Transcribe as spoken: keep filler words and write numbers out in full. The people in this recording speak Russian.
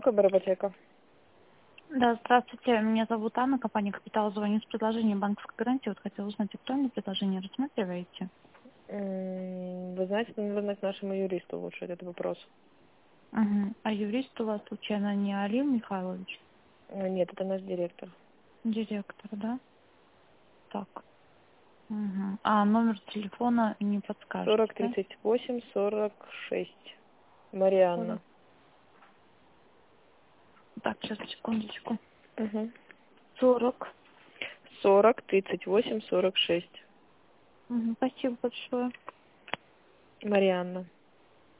Ипотека. Да, здравствуйте. Меня зовут Анна, компания «Капитал». Звоню с предложением банковской гарантии. Вот хотела узнать, актуальное предложение рассматриваете? М, Вы знаете, наверное, к нашему юристу лучше этот вопрос. Угу. А юрист у вас, случайно, не Алим Михайлович? Э, Нет, это наш директор. Директор, да? Так. Угу. А номер телефона не подскажете, сорок да? тридцать восемь сорок шесть. Марианна. сорок. Так, сейчас, секундочку. Угу. сорок. сорок тридцать восемь сорок шесть. Угу. Спасибо большое. Марианна.